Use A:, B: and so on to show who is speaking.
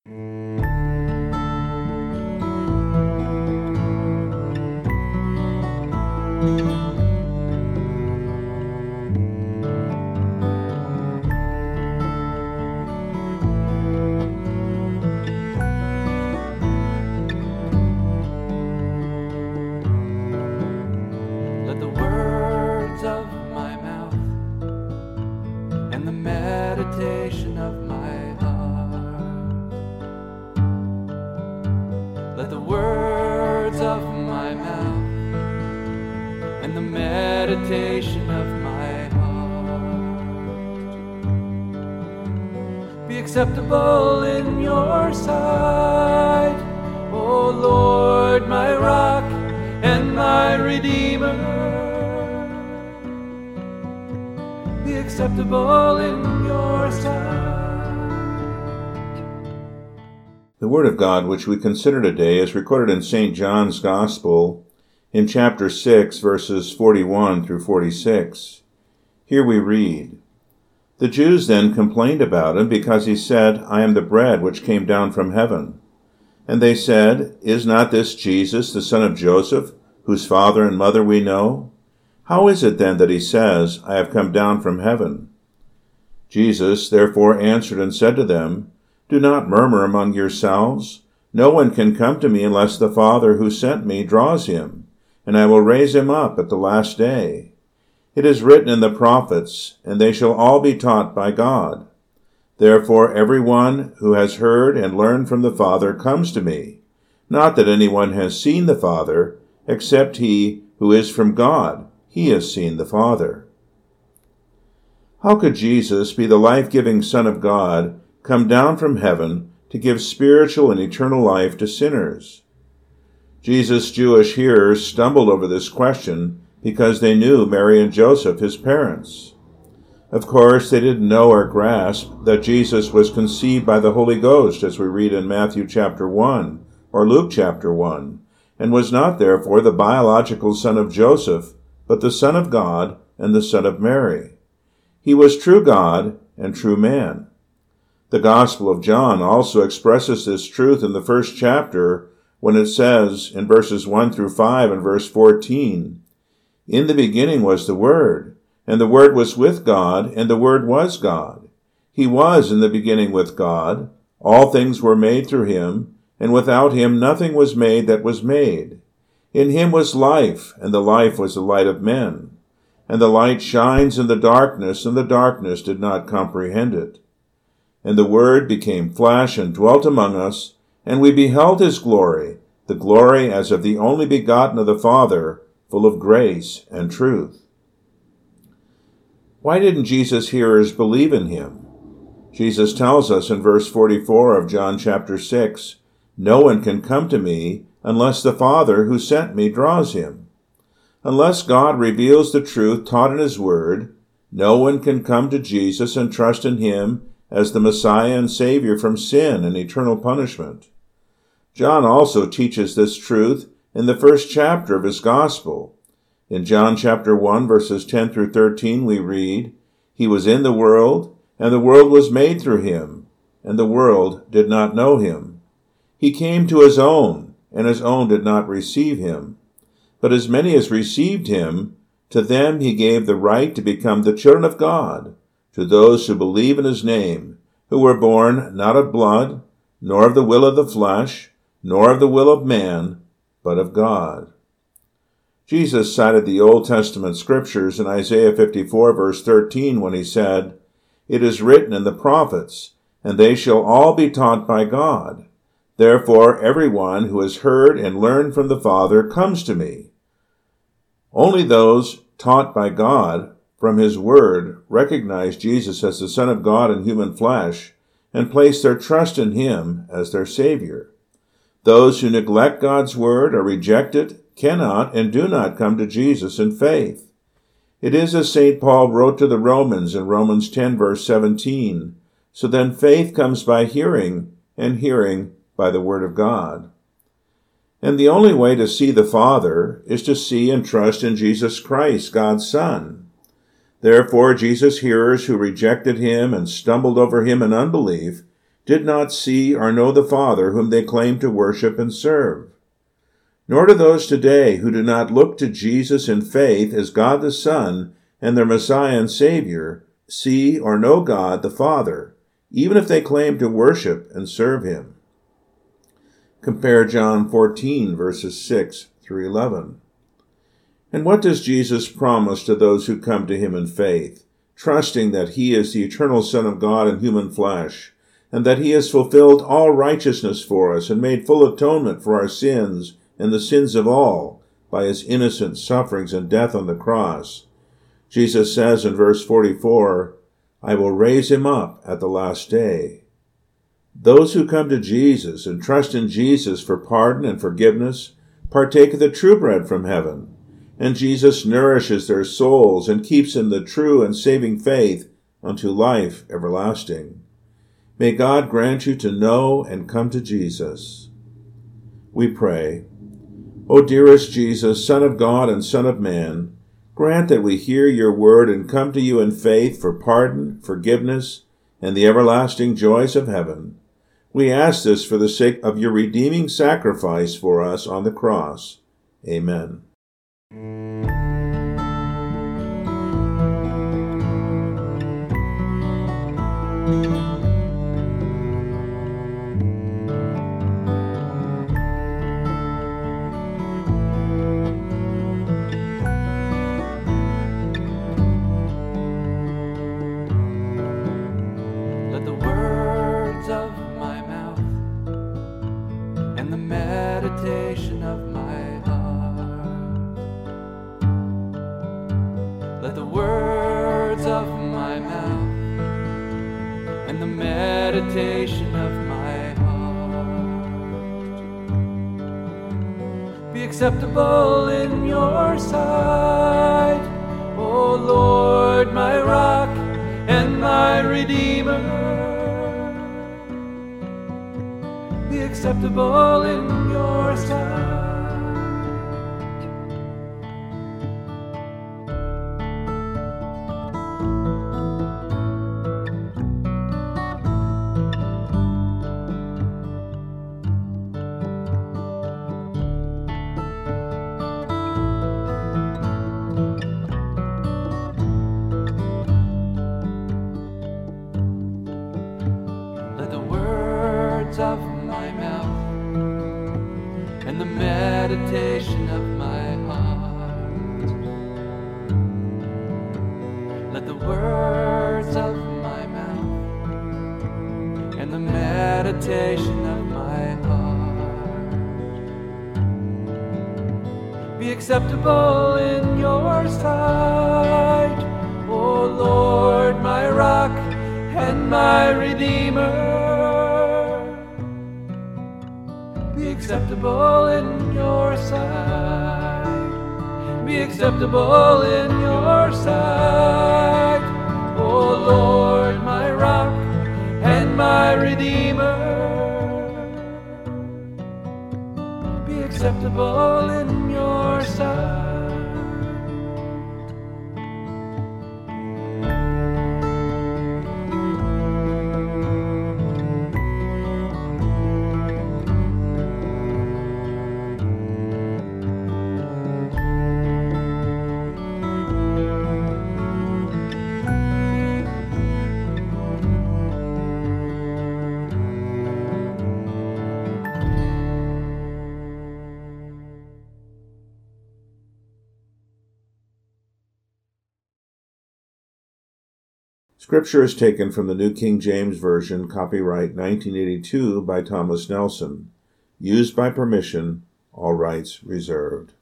A: Let the words of my mouth and the meditation of my heart, let the words of my mouth and the meditation of my heart be acceptable in your sight, O Lord, my rock and my Redeemer. Be acceptable in your sight.
B: The Word of God which we consider today is recorded in St. John's Gospel in chapter 6, verses 41 through 46. Here we read, "The Jews then complained about him because he said, 'I am the bread which came down from heaven.' And they said, 'Is not this Jesus, the son of Joseph, whose father and mother we know? How is it then that he says, 'I have come down from heaven'?" Jesus therefore answered and said to them, "Do not murmur among yourselves. No one can come to me unless the Father who sent me draws him, and I will raise him up at the last day. It is written in the prophets, and they shall all be taught by God. Therefore everyone who has heard and learned from the Father comes to me. Not that anyone has seen the Father, except he who is from God. He has seen the Father." How could Jesus, be the life-giving Son of God, come down from heaven to give spiritual and eternal life to sinners? Jesus' Jewish hearers stumbled over this question because they knew Mary and Joseph, his parents. Of course, they didn't know or grasp that Jesus was conceived by the Holy Ghost, as we read in Matthew chapter 1 or Luke chapter 1, and was not therefore the biological son of Joseph, but the Son of God and the Son of Mary. He was true God and true man. The Gospel of John also expresses this truth in the first chapter when it says in verses 1 through 5 and verse 14, "In the beginning was the Word, and the Word was with God, and the Word was God. He was in the beginning with God. All things were made through him, and without him nothing was made that was made. In him was life, and the life was the light of men. And the light shines in the darkness, and the darkness did not comprehend it. And the Word became flesh and dwelt among us, and we beheld his glory, the glory as of the only begotten of the Father, full of grace and truth." Why didn't Jesus' hearers believe in him? Jesus tells us in verse 44 of John chapter 6, "No one can come to me unless the Father who sent me draws him." Unless God reveals the truth taught in his Word, no one can come to Jesus and trust in him as the Messiah and Savior from sin and eternal punishment. John also teaches this truth in the first chapter of his Gospel. In John chapter 1, verses 10 through 13, we read, "He was in the world, and the world was made through him, and the world did not know him. He came to his own, and his own did not receive him. But as many as received him, to them he gave the right to become the children of God, to those who believe in his name, who were born not of blood, nor of the will of the flesh, nor of the will of man, but of God." Jesus cited the Old Testament scriptures in Isaiah 54, verse 13, when he said, "It is written in the prophets, and they shall all be taught by God. Therefore everyone who has heard and learned from the Father comes to me." Only those taught by God from his Word recognize Jesus as the Son of God in human flesh and place their trust in him as their Savior. Those who neglect God's Word or reject it cannot and do not come to Jesus in faith. It is as St. Paul wrote to the Romans in Romans 10, verse 17, "So then faith comes by hearing, and hearing by the Word of God." And the only way to see the Father is to see and trust in Jesus Christ, God's Son. Therefore, Jesus' hearers who rejected him and stumbled over him in unbelief did not see or know the Father whom they claim to worship and serve. Nor do those today who do not look to Jesus in faith as God the Son and their Messiah and Savior see or know God the Father, even if they claim to worship and serve him. Compare John 14, verses 6 through 11. And what does Jesus promise to those who come to him in faith, trusting that he is the eternal Son of God in human flesh, and that he has fulfilled all righteousness for us and made full atonement for our sins and the sins of all by his innocent sufferings and death on the cross? Jesus says in verse 44, I will raise him up at the last day. Those who come to Jesus and trust in Jesus for pardon and forgiveness partake of the true bread from heaven, and Jesus nourishes their souls and keeps in the true and saving faith unto life everlasting. May God grant you to know and come to Jesus. We pray, O dearest Jesus, Son of God and Son of Man, grant that we hear your word and come to you in faith for pardon, forgiveness, and the everlasting joys of heaven. We ask this for the sake of your redeeming sacrifice for us on the cross. Amen.
A: Let the words of my mouth and the meditation of my heart, let the words of my mouth and the meditation of my heart be acceptable in your sight, O Lord, my rock and my Redeemer. Be acceptable in your sight. Let the words of my mouth and the meditation of my heart, let the words of my mouth and the meditation of my heart be acceptable in your sight, O Lord, my rock and my Redeemer. Be acceptable in your sight. Be acceptable in your sight, O Lord, my rock and my Redeemer. Be acceptable in your sight.
B: Scripture is taken from the New King James Version, copyright 1982 by Thomas Nelson. Used by permission, all rights reserved.